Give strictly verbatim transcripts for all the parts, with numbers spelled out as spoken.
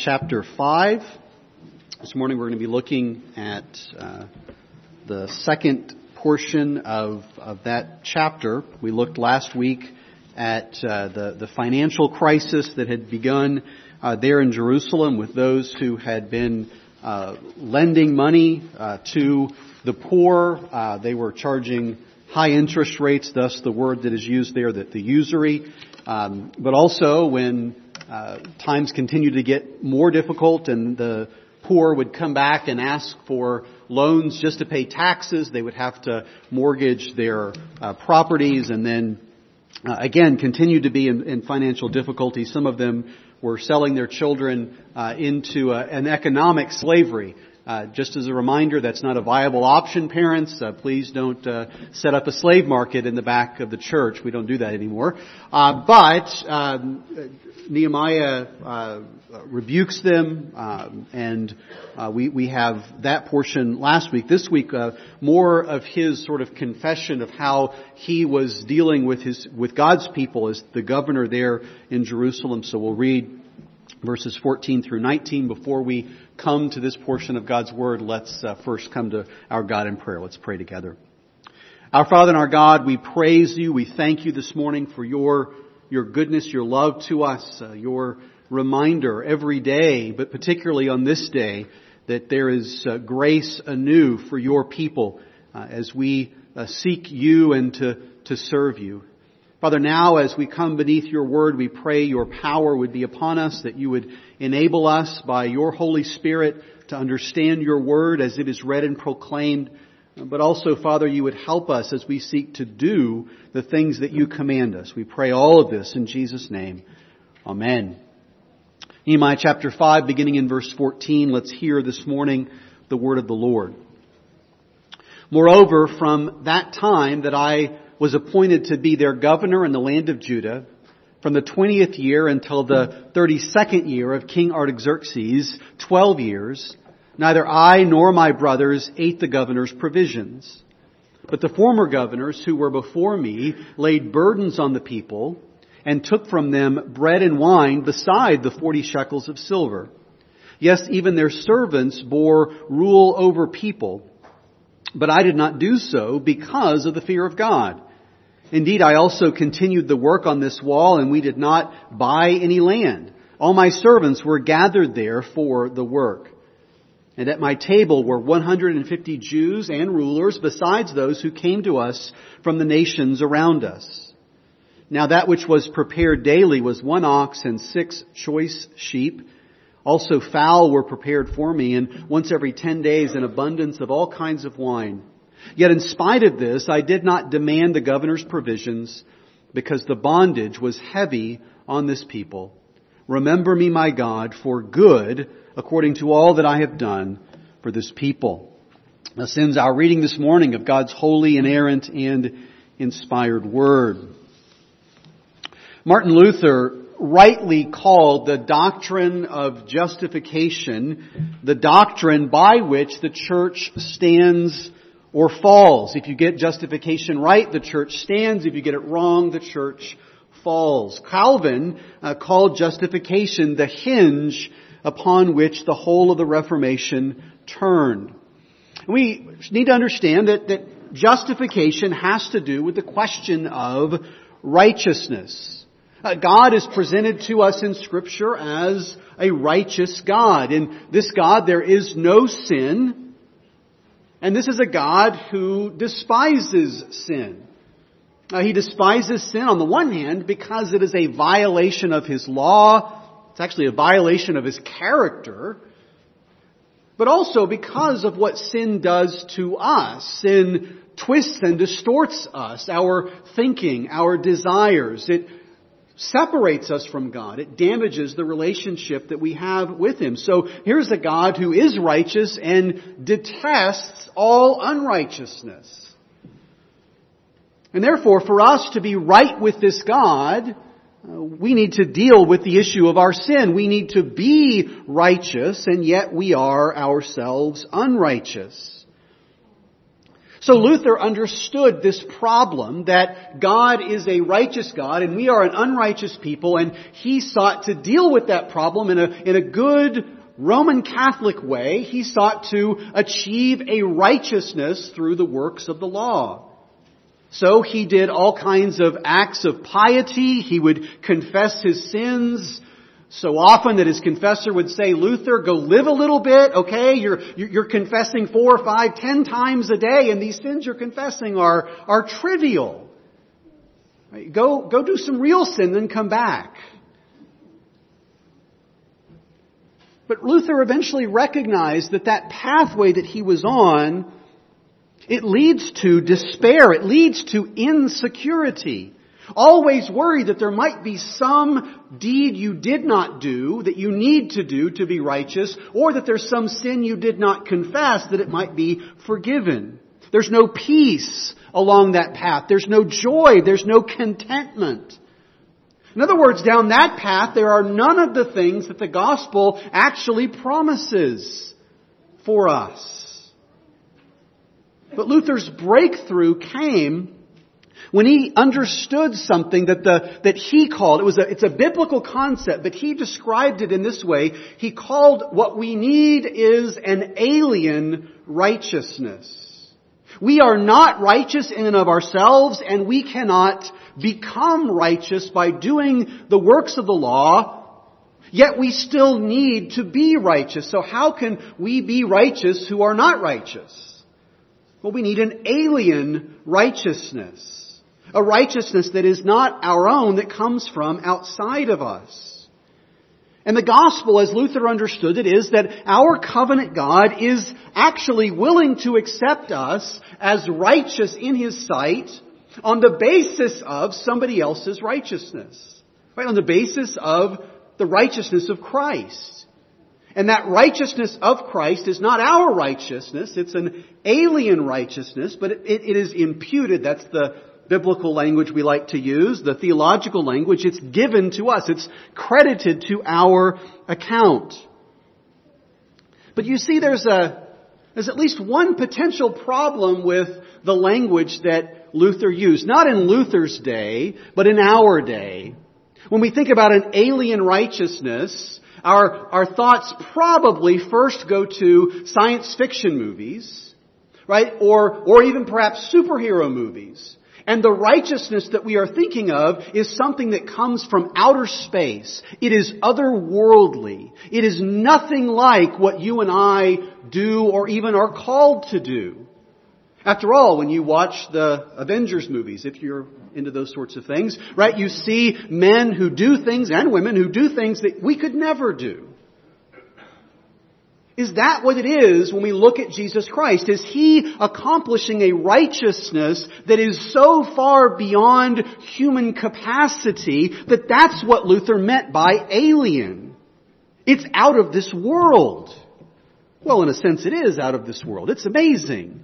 chapter five. This morning we're going to be looking at uh, the second portion of, of that chapter. We looked last week at uh, the, the financial crisis that had begun uh, there in Jerusalem with those who had been uh, lending money uh, to the poor. Uh, they were charging high interest rates, thus the word that is used there, that the usury. Um, but also when uh, times continued to get more difficult and the poor would come back and ask for loans just to pay taxes, they would have to mortgage their uh, properties and then uh, again continue to be in, in financial difficulty. Some of them were selling their children uh, into uh, an economic slavery. Uh, just as a reminder, that's not a viable option, parents. Uh, please don't uh, set up a slave market in the back of the church. We don't do that anymore. Uh, but um, Nehemiah uh, rebukes them, um, and uh, we, we have that portion last week. This week, uh, more of his sort of confession of how he was dealing with his with God's people as the governor there in Jerusalem. So we'll read verses fourteen through nineteen. Before we come to this portion of God's Word, let's uh, first come to our God in prayer. Let's pray together. Our Father and our God, we praise you. We thank you this morning for your your goodness, your love to us, uh, your reminder every day, but particularly on this day, that there is uh, grace anew for your people uh, as we uh, seek you and to, to serve you. Father, now as we come beneath your word, we pray your power would be upon us, that you would enable us by your Holy Spirit to understand your word as it is read and proclaimed. But also, Father, you would help us as we seek to do the things that you command us. We pray all of this in Jesus' name. Amen. Nehemiah chapter five, beginning in verse fourteen, let's hear this morning the word of the Lord. Moreover, from that time that I was appointed to be their governor in the land of Judah, from the twentieth year until the thirty-second year of King Artaxerxes, twelve years, neither I nor my brothers ate the governor's provisions. But the former governors who were before me laid burdens on the people and took from them bread and wine beside the forty shekels of silver. Yes, even their servants bore rule over people. But I did not do so because of the fear of God. Indeed, I also continued the work on this wall, and we did not buy any land. All my servants were gathered there for the work. And at my table were one hundred fifty Jews and rulers, besides those who came to us from the nations around us. Now that which was prepared daily was one ox and six choice sheep. Also fowl were prepared for me, and once every ten days an abundance of all kinds of wine. Yet in spite of this, I did not demand the governor's provisions, because the bondage was heavy on this people. Remember me, my God, for good, according to all that I have done for this people. This ends our reading this morning of God's holy, inerrant, and inspired word. Martin Luther rightly called the doctrine of justification the doctrine by which the church stands or falls. If you get justification right, the church stands. If you get it wrong, the church falls. Calvin uh, called justification the hinge upon which the whole of the Reformation turned. We need to understand that, that justification has to do with the question of righteousness. Uh, God is presented to us in Scripture as a righteous God. In this God there is no sin. And this is a God who despises sin. Uh, he despises sin on the one hand because it is a violation of His law. It's actually a violation of His character. But also because of what sin does to us. Sin twists and distorts us, our thinking, our desires. It separates us from God. It damages the relationship that we have with Him. So here's a God who is righteous and detests all unrighteousness. And therefore, for us to be right with this God, uh, we need to deal with the issue of our sin. We need to be righteous, and yet we are ourselves unrighteous. So Luther understood this problem that God is a righteous God and we are an unrighteous people, and he sought to deal with that problem in a, in a good Roman Catholic way. He sought to achieve a righteousness through the works of the law. So he did all kinds of acts of piety. He would confess his sins so often that his confessor would say, Luther, go live a little bit, okay? You're, you're confessing four, five, ten times a day, and these sins you're confessing are, are trivial. Right? Go, go do some real sin, then come back. But Luther eventually recognized that that pathway that he was on, it leads to despair. It leads to insecurity. Always worry that there might be some deed you did not do that you need to do to be righteous, or that there's some sin you did not confess that it might be forgiven. There's no peace along that path. There's no joy. There's no contentment. In other words, down that path, there are none of the things that the gospel actually promises for us. But Luther's breakthrough came when he understood something that the that he called, it was a, it's a biblical concept, but he described it in this way. He called what we need is an alien righteousness. We are not righteous in and of ourselves, and we cannot become righteous by doing the works of the law, yet we still need to be righteous. So how can we be righteous who are not righteous? Well, we need an alien righteousness. A righteousness that is not our own, that comes from outside of us. And the gospel, as Luther understood it, is that our covenant God is actually willing to accept us as righteous in His sight on the basis of somebody else's righteousness. Right? On the basis of the righteousness of Christ. And that righteousness of Christ is not our righteousness. It's an alien righteousness, but it, it, it is imputed. That's the biblical language we like to use, the theological language. It's given to us. It's credited to our account. But you see, there's a there's at least one potential problem with the language that Luther used. Not in Luther's day, but in our day. When we think about an alien righteousness, our, our thoughts probably first go to science fiction movies, right? Or, or even perhaps superhero movies. And the righteousness that we are thinking of is something that comes from outer space. It is otherworldly. It is nothing like what you and I do or even are called to do. After all, when you watch the Avengers movies, if you're into those sorts of things, right, you see men who do things and women who do things that we could never do. Is that what it is when we look at Jesus Christ? Is He accomplishing a righteousness that is so far beyond human capacity that that's what Luther meant by alien? It's out of this world. Well, in a sense it is out of this world. It's amazing.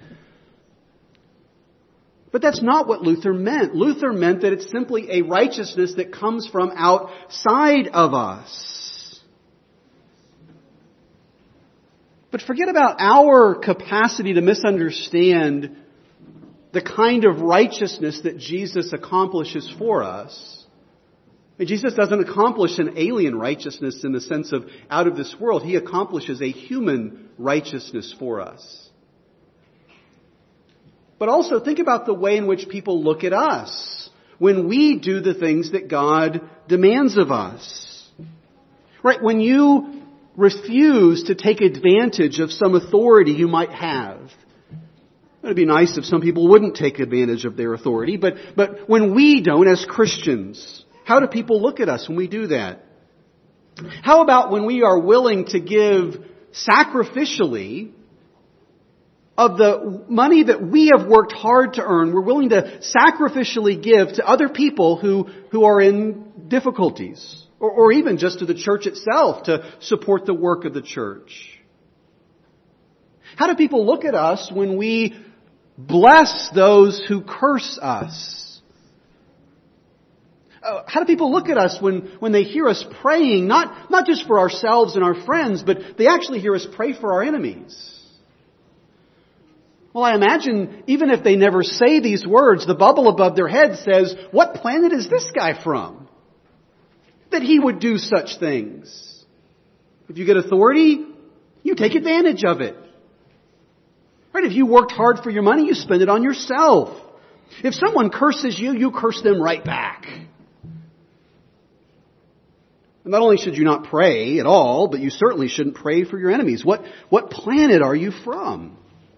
But that's not what Luther meant. Luther meant that it's simply a righteousness that comes from outside of us. But forget about our capacity to misunderstand the kind of righteousness that Jesus accomplishes for us. And Jesus doesn't accomplish an alien righteousness in the sense of out of this world. He accomplishes a human righteousness for us. But also think about the way in which people look at us when we do the things that God demands of us. Right? When you refuse to take advantage of some authority you might have. It would be nice if some people wouldn't take advantage of their authority, but, but when we don't as Christians, how do people look at us when we do that? How about when we are willing to give sacrificially of the money that we have worked hard to earn? We're willing to sacrificially give to other people who, who are in difficulties. Or, or even just to the church itself to support the work of the church. How do people look at us when we bless those who curse us? Uh, how do people look at us when, when they hear us praying, not, not just for ourselves and our friends, but they actually hear us pray for our enemies? Well, I imagine even if they never say these words, the bubble above their head says, what planet is this guy from? That he would do such things. If you get authority, you take advantage of it. Right? If you worked hard for your money, you spend it on yourself. If someone curses you, you curse them right back. And not only should you not pray at all, but you certainly shouldn't pray for your enemies. What, what planet are you from?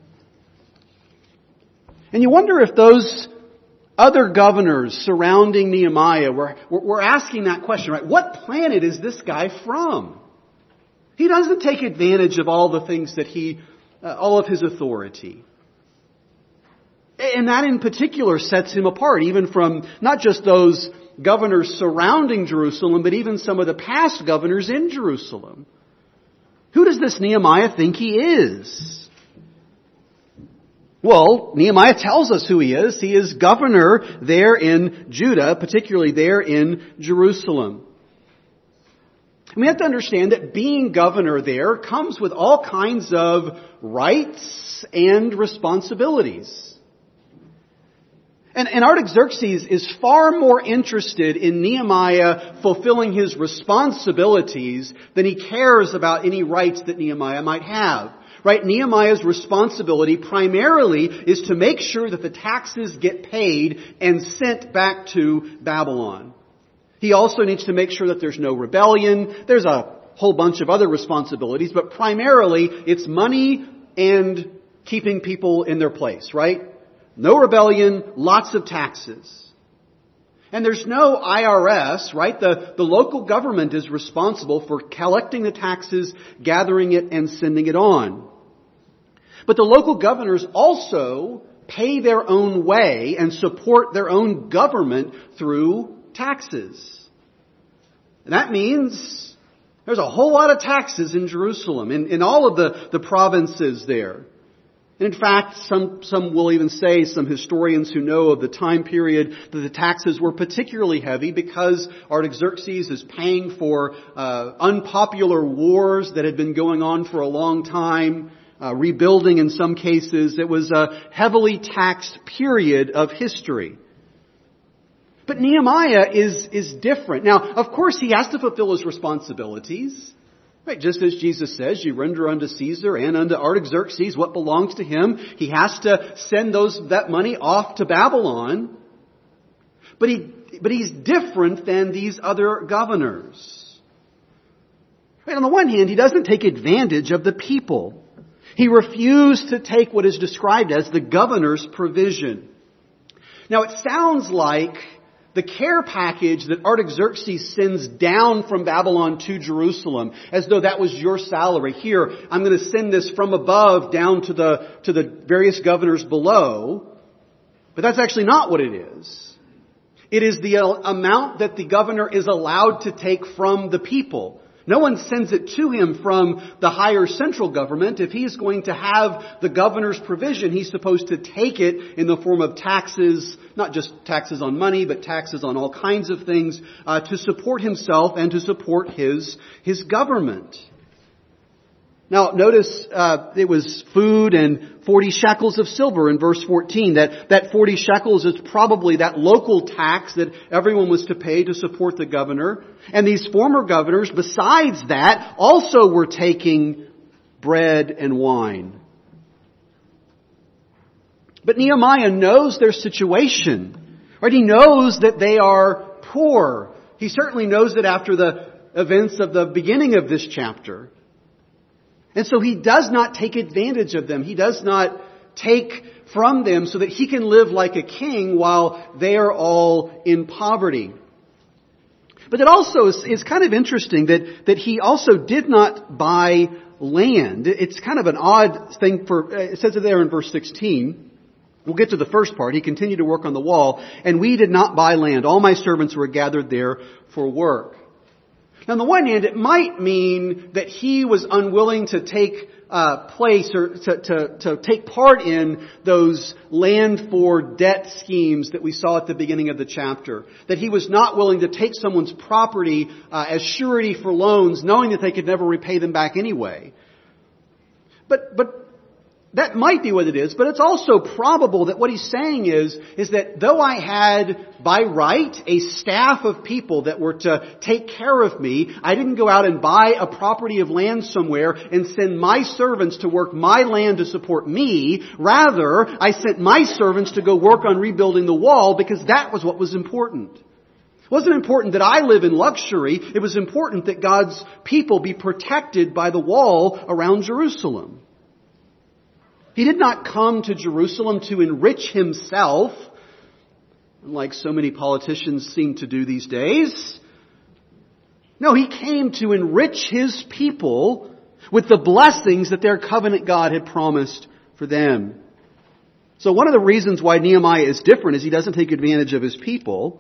And you wonder if those other governors surrounding Nehemiah were, were asking that question, right? What planet is this guy from? He doesn't take advantage of all the things that he, uh, all of his authority. And that in particular sets him apart, even from not just those governors surrounding Jerusalem, but even some of the past governors in Jerusalem. Who does this Nehemiah think he is? Well, Nehemiah tells us who he is. He is governor there in Judah, particularly there in Jerusalem. And we have to understand that being governor there comes with all kinds of rights and responsibilities. And, and Artaxerxes is far more interested in Nehemiah fulfilling his responsibilities than he cares about any rights that Nehemiah might have. Right? Nehemiah's responsibility primarily is to make sure that the taxes get paid and sent back to Babylon. He also needs to make sure that there's no rebellion. There's a whole bunch of other responsibilities, but primarily it's money and keeping people in their place, right? No rebellion, lots of taxes. And there's no I R S, right? The, the local government is responsible for collecting the taxes, gathering it, and sending it on. But the local governors also pay their own way and support their own government through taxes. And that means there's a whole lot of taxes in Jerusalem, in, in all of the, the provinces there. And in fact, some, some will even say, some historians who know of the time period, that the taxes were particularly heavy because Artaxerxes is paying for uh, unpopular wars that had been going on for a long time. Uh, rebuilding in some cases. It was a heavily taxed period of history. But Nehemiah is, is different. Now, of course, he has to fulfill his responsibilities. Right? Just as Jesus says, you render unto Caesar and unto Artaxerxes what belongs to him. He has to send those, that money off to Babylon. But he, but he's different than these other governors. Right? On the one hand, he doesn't take advantage of the people. He refused to take what is described as the governor's provision. Now it sounds like the care package that Artaxerxes sends down from Babylon to Jerusalem, as though that was your salary. Here, I'm going to send this from above down to the, to the various governors below. But that's actually not what it is. It is the amount that the governor is allowed to take from the people. No one sends it to him from the higher central government. If he's going to have the governor's provision, he's supposed to take it in the form of taxes, not just taxes on money, but taxes on all kinds of things, uh, to support himself and to support his, his government. Now, notice uh, it was food and forty shekels of silver in verse fourteen. That, that forty shekels is probably that local tax that everyone was to pay to support the governor. And these former governors, besides that, also were taking bread and wine. But Nehemiah knows their situation. Right? He knows that they are poor. He certainly knows it after the events of the beginning of this chapter. And so he does not take advantage of them. He does not take from them so that he can live like a king while they are all in poverty. But it also is, is kind of interesting that, that he also did not buy land. It's kind of an odd thing for, it says it there in verse sixteen. We'll get to the first part. He continued to work on the wall, and we did not buy land. All my servants were gathered there for work. Now, on the one hand, it might mean that he was unwilling to take uh, place or to, to, to take part in those land for debt schemes that we saw at the beginning of the chapter. That he was not willing to take someone's property uh, as surety for loans, knowing that they could never repay them back anyway. But, but That might be what it is, but it's also probable that what he's saying is, is that though I had by right a staff of people that were to take care of me, I didn't go out and buy a property of land somewhere and send my servants to work my land to support me. Rather, I sent my servants to go work on rebuilding the wall because that was what was important. It wasn't important that I live in luxury. It was important that God's people be protected by the wall around Jerusalem. He did not come to Jerusalem to enrich himself, like so many politicians seem to do these days. No, he came to enrich his people with the blessings that their covenant God had promised for them. So one of the reasons why Nehemiah is different is he doesn't take advantage of his people.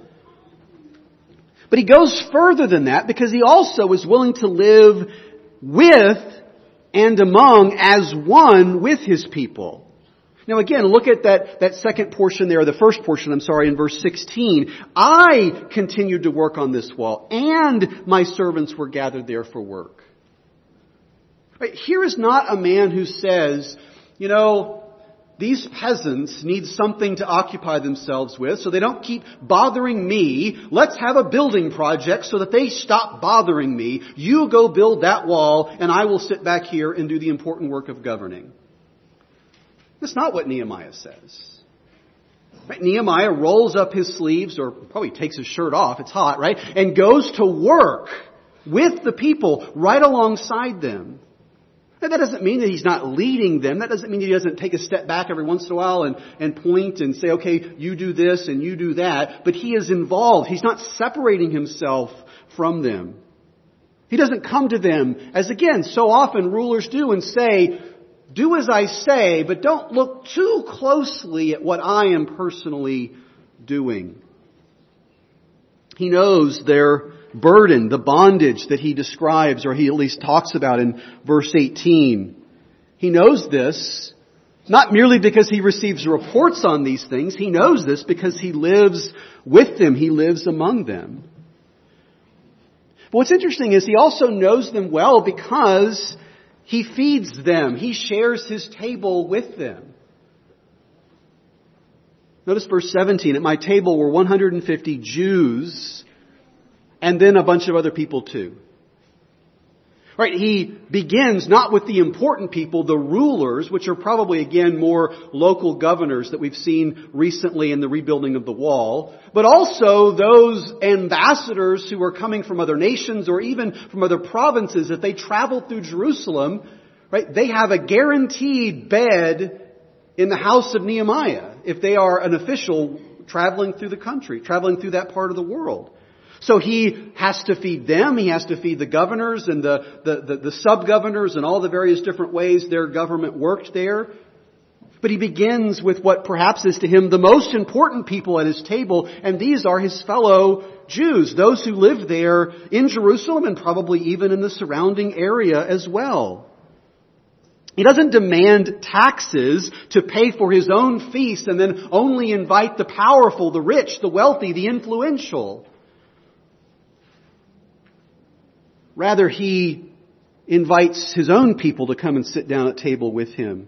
But he goes further than that because he also is willing to live with and among as one with his people. Now again, look at that, that second portion there, the first portion, I'm sorry, in verse sixteen. I continued to work on this wall, and my servants were gathered there for work. Right, here is not a man who says, you know, these peasants need something to occupy themselves with so they don't keep bothering me. Let's have a building project so that they stop bothering me. You go build that wall and I will sit back here and do the important work of governing. That's not what Nehemiah says. Right? Nehemiah rolls up his sleeves, or probably takes his shirt off, it's hot, right? And goes to work with the people right alongside them. And that doesn't mean that he's not leading them. That doesn't mean that he doesn't take a step back every once in a while and, and point and say, okay, you do this and you do that. But he is involved. He's not separating himself from them. He doesn't come to them, as again, so often rulers do, and say, do as I say, but don't look too closely at what I am personally doing. He knows their burden, the bondage that he describes, or he at least talks about in verse eighteen. He knows this, not merely because he receives reports on these things. He knows this because he lives with them. He lives among them. But what's interesting is he also knows them well because he feeds them. He shares his table with them. Notice verse seventeen. At my table were one hundred fifty Jews, and then a bunch of other people too. Right? He begins not with the important people, the rulers, which are probably again more local governors that we've seen recently in the rebuilding of the wall, but also those ambassadors who are coming from other nations or even from other provinces. If they travel through Jerusalem, right, they have a guaranteed bed in the house of Nehemiah if they are an official traveling through the country, traveling through that part of the world. So he has to feed them. He has to feed the governors and the, the, the, the sub-governors and all the various different ways their government worked there. But he begins with what perhaps is to him the most important people at his table, and these are his fellow Jews, those who live there in Jerusalem and probably even in the surrounding area as well. He doesn't demand taxes to pay for his own feast and then only invite the powerful, the rich, the wealthy, the influential. Rather, he invites his own people to come and sit down at table with him.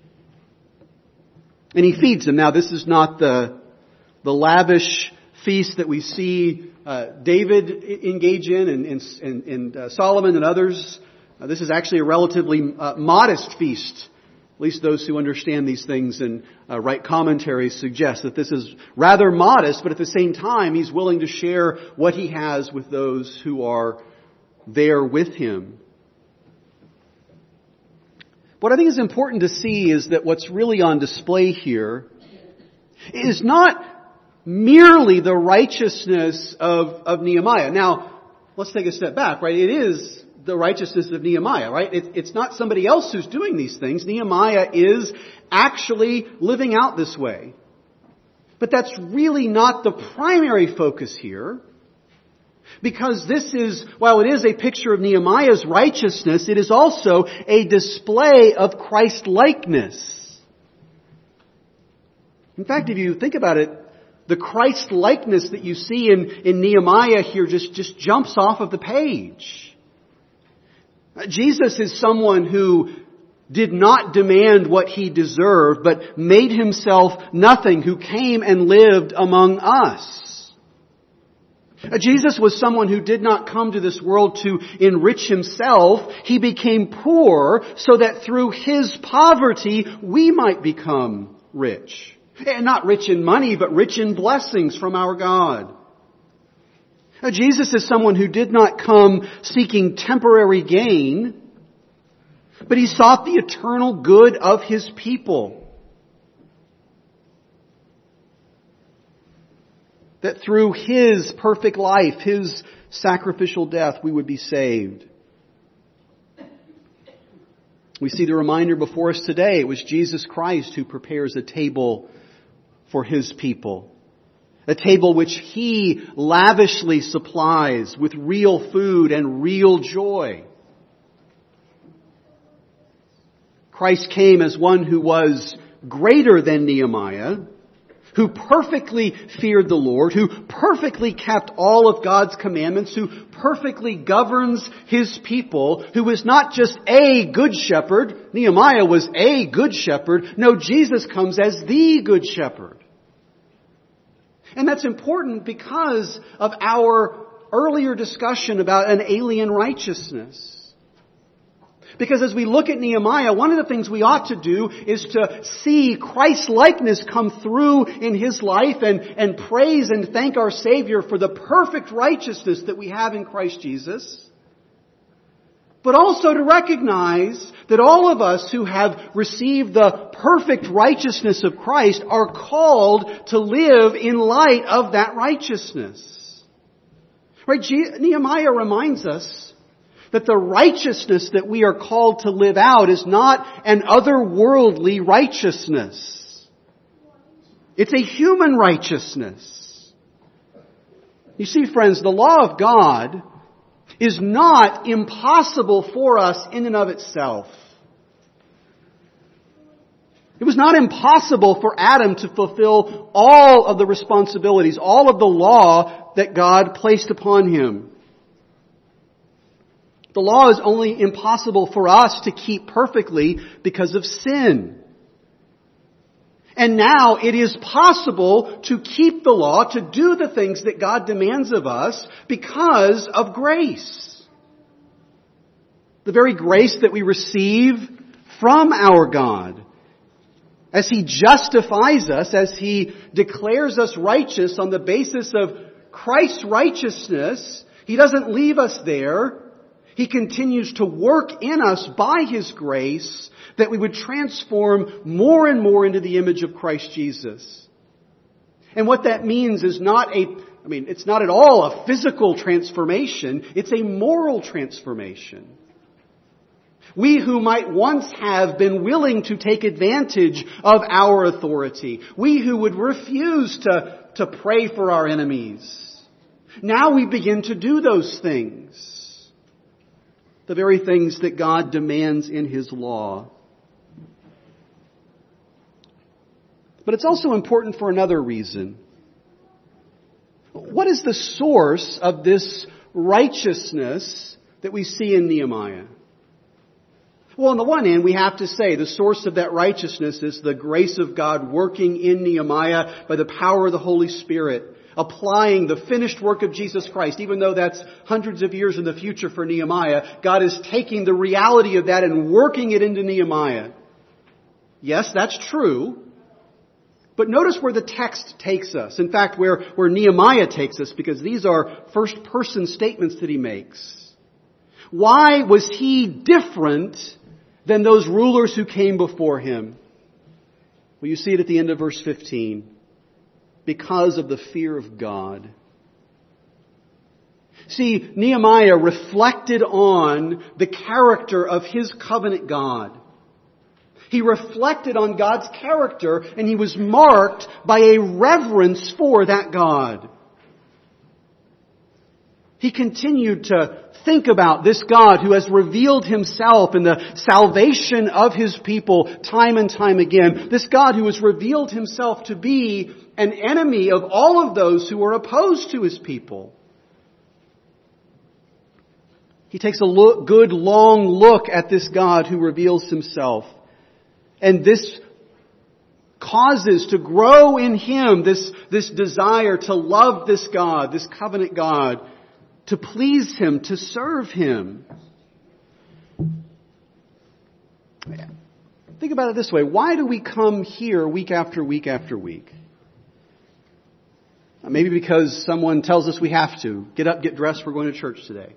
And he feeds them. Now, this is not the, the lavish feast that we see uh, David engage in and, and, and uh, Solomon and others. Uh, this is actually a relatively uh, modest feast. At least those who understand these things and uh, write commentaries suggest that this is rather modest, but at the same time, he's willing to share what he has with those who are there with him. What I think is important to see is that what's really on display here is not merely the righteousness of, of Nehemiah. Now, let's take a step back, right? It is the righteousness of Nehemiah, right? It, it's not somebody else who's doing these things. Nehemiah is actually living out this way. But that's really not the primary focus here. Because this is, while it is a picture of Nehemiah's righteousness, it is also a display of Christ-likeness. In fact, if you think about it, the Christ-likeness that you see in, in Nehemiah here just, just jumps off of the page. Jesus is someone who did not demand what He deserved, but made Himself nothing, who came and lived among us. Jesus was someone who did not come to this world to enrich Himself. He became poor so that through His poverty we might become rich. And not rich in money, but rich in blessings from our God. Jesus is someone who did not come seeking temporary gain, but He sought the eternal good of His people. That through His perfect life, His sacrificial death, we would be saved. We see the reminder before us today. It was Jesus Christ who prepares a table for His people. A table which He lavishly supplies with real food and real joy. Christ came as one who was greater than Nehemiah, who perfectly feared the Lord, who perfectly kept all of God's commandments, who perfectly governs His people, who is not just a good shepherd. Nehemiah was a good shepherd. No, Jesus comes as the good shepherd. And that's important because of our earlier discussion about an alien righteousness. Because as we look at Nehemiah, one of the things we ought to do is to see Christ's likeness come through in his life and, and praise and thank our Savior for the perfect righteousness that we have in Christ Jesus. But also to recognize that all of us who have received the perfect righteousness of Christ are called to live in light of that righteousness. Right? Nehemiah reminds us that the righteousness that we are called to live out is not an otherworldly righteousness. It's a human righteousness. You see, friends, the law of God is not impossible for us in and of itself. It was not impossible for Adam to fulfill all of the responsibilities, all of the law that God placed upon him. The law is only impossible for us to keep perfectly because of sin. And now it is possible to keep the law, to do the things that God demands of us because of grace. The very grace that we receive from our God. As He justifies us, as He declares us righteous on the basis of Christ's righteousness, He doesn't leave us there. He continues to work in us by His grace that we would transform more and more into the image of Christ Jesus. And what that means is not a, I mean, it's not at all a physical transformation. It's a moral transformation. We who might once have been willing to take advantage of our authority. We who would refuse to, to pray for our enemies. Now we begin to do those things. The very things that God demands in His law. But it's also important for another reason. What is the source of this righteousness that we see in Nehemiah? Well, on the one hand, we have to say the source of that righteousness is the grace of God working in Nehemiah by the power of the Holy Spirit, applying the finished work of Jesus Christ. Even though that's hundreds of years in the future for Nehemiah, God is taking the reality of that and working it into Nehemiah. Yes, that's true. But notice where the text takes us. In fact, where, where Nehemiah takes us, because these are first-person statements that he makes. Why was he different than those rulers who came before him? Well, you see it at the end of verse fifteen. Because of the fear of God. See, Nehemiah reflected on the character of his covenant God. He reflected on God's character, and he was marked by a reverence for that God. He continued to think about this God who has revealed Himself in the salvation of His people time and time again. This God who has revealed Himself to be an enemy of all of those who are opposed to His people. He takes a look, good long look at this God who reveals Himself. And this causes to grow in him this, this desire to love this God, this covenant God, to please Him, to serve Him. Think about it this way. Why do we come here week after week after week? Maybe because someone tells us we have to. Get up, get dressed, we're going to church today.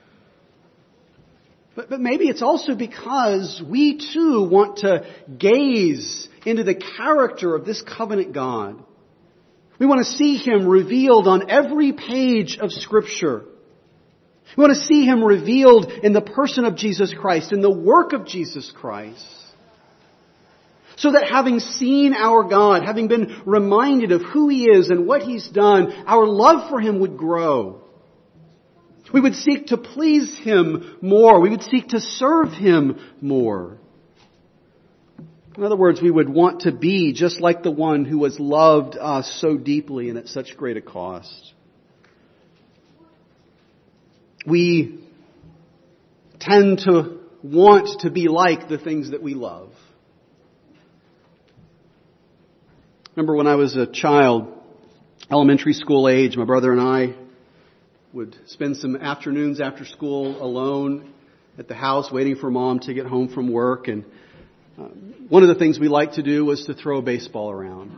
But, but maybe it's also because we too want to gaze into the character of this covenant God. We want to see Him revealed on every page of Scripture. We want to see Him revealed in the person of Jesus Christ, in the work of Jesus Christ. So that having seen our God, having been reminded of who He is and what He's done, our love for Him would grow. We would seek to please Him more. We would seek to serve Him more. In other words, we would want to be just like the one who has loved us so deeply and at such great a cost. We tend to want to be like the things that we love. Remember when I was a child, elementary school age, my brother and I would spend some afternoons after school alone at the house waiting for Mom to get home from work. And uh, one of the things we liked to do was to throw a baseball around.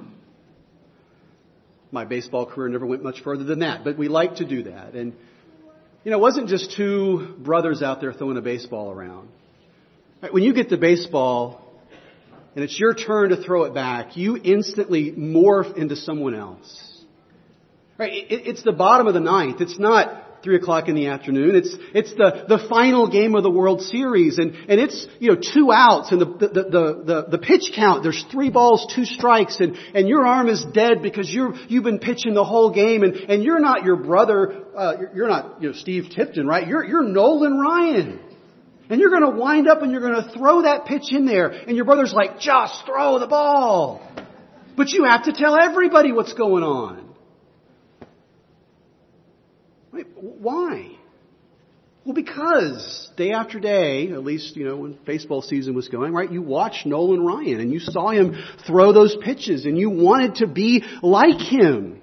My baseball career never went much further than that, but we liked to do that. And, you know, it wasn't just two brothers out there throwing a baseball around. Right, when you get the baseball and it's your turn to throw it back, you instantly morph into someone else. Right? It, it's the bottom of the ninth. It's not three o'clock in the afternoon. It's it's the, the final game of the World Series, and, and it's you know two outs, and the the, the the the pitch count. There's three balls, two strikes, and, and your arm is dead because you're you've been pitching the whole game, and, and you're not your brother. Uh, you're, you're not you know Steve Tipton, right? You're you're Nolan Ryan. And you're going to wind up and you're going to throw that pitch in there. And your brother's like, just throw the ball. But you have to tell everybody what's going on. Wait, why? Well, because day after day, at least, you know, when baseball season was going, right, you watched Nolan Ryan and you saw him throw those pitches and you wanted to be like him.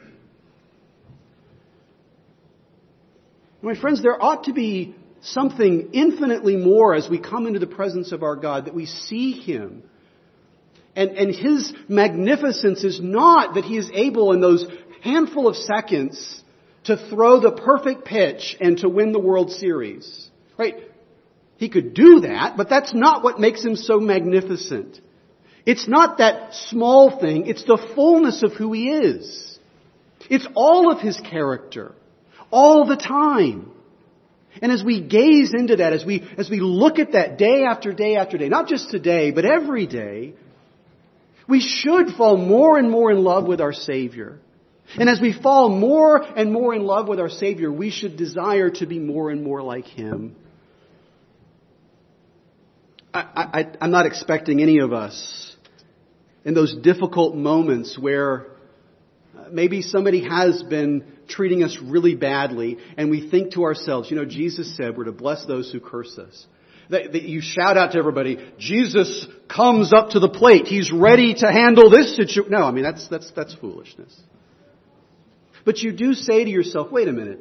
My friends, there ought to be something infinitely more as we come into the presence of our God, that we see Him. And, and His magnificence is not that He is able in those handful of seconds to throw the perfect pitch and to win the World Series. Right? He could do that, but that's not what makes Him so magnificent. It's not that small thing, it's the fullness of who He is. It's all of His character, all the time. And as we gaze into that, as we as we look at that day after day after day, not just today, but every day, we should fall more and more in love with our Savior. And as we fall more and more in love with our Savior, we should desire to be more and more like Him. I, I, I'm not expecting any of us in those difficult moments where maybe somebody has been treating us really badly, and we think to ourselves, you know, Jesus said we're to bless those who curse us. That, that you shout out to everybody, Jesus comes up to the plate. He's ready to handle this situation. No, I mean, that's, that's, that's foolishness. But you do say to yourself, wait a minute.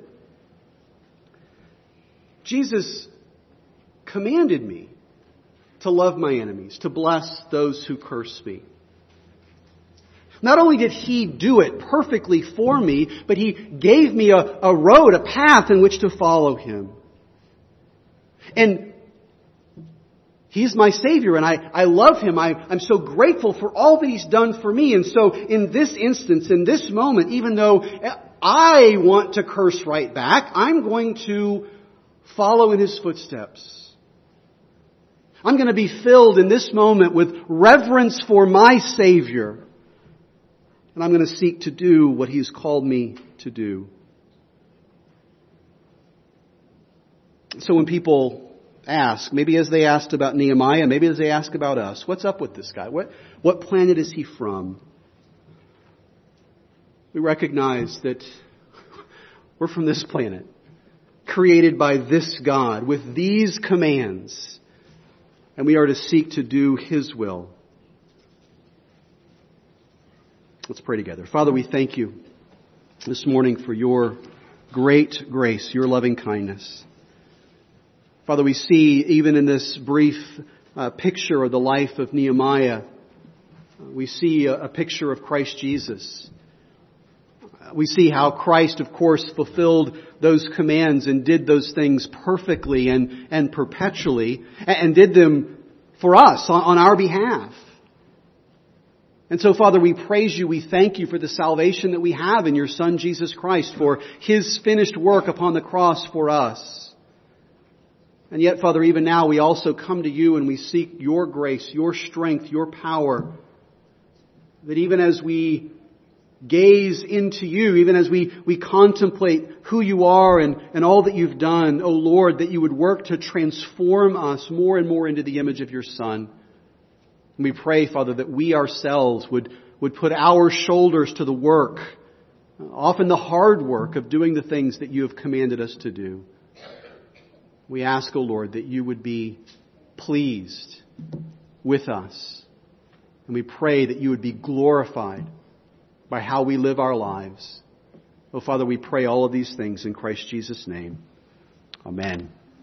Jesus commanded me to love my enemies, to bless those who curse me. Not only did He do it perfectly for me, but He gave me a, a road, a path in which to follow Him. And He's my Savior, and I, I love Him. I, I'm so grateful for all that He's done for me. And so in this instance, in this moment, even though I want to curse right back, I'm going to follow in His footsteps. I'm going to be filled in this moment with reverence for my Savior. And I'm going to seek to do what He's called me to do. So when people ask, maybe as they asked about Nehemiah, maybe as they ask about us, what's up with this guy? What, what planet is he from? We recognize that we're from this planet. created by this God with these commands, and we are to seek to do His will. Let's pray together. Father, we thank You this morning for Your great grace, Your loving kindness. Father, we see even in this brief uh, picture of the life of Nehemiah, we see a, a picture of Christ Jesus. We see how Christ, of course, fulfilled those commands and did those things perfectly and, and perpetually, and, and did them for us on, on our behalf. And so, Father, we praise You, we thank You for the salvation that we have in Your Son, Jesus Christ, for His finished work upon the cross for us. And yet, Father, even now we also come to You and we seek Your grace, Your strength, Your power, that even as we gaze into You, even as we, we contemplate who You are and, and all that You've done, O Lord, that You would work to transform us more and more into the image of Your Son. And we pray, Father, that we ourselves would, would put our shoulders to the work, often the hard work of doing the things that You have commanded us to do. We ask, O Lord, that You would be pleased with us. And we pray that You would be glorified by how we live our lives. Oh, Father, we pray all of these things in Christ Jesus' name. Amen.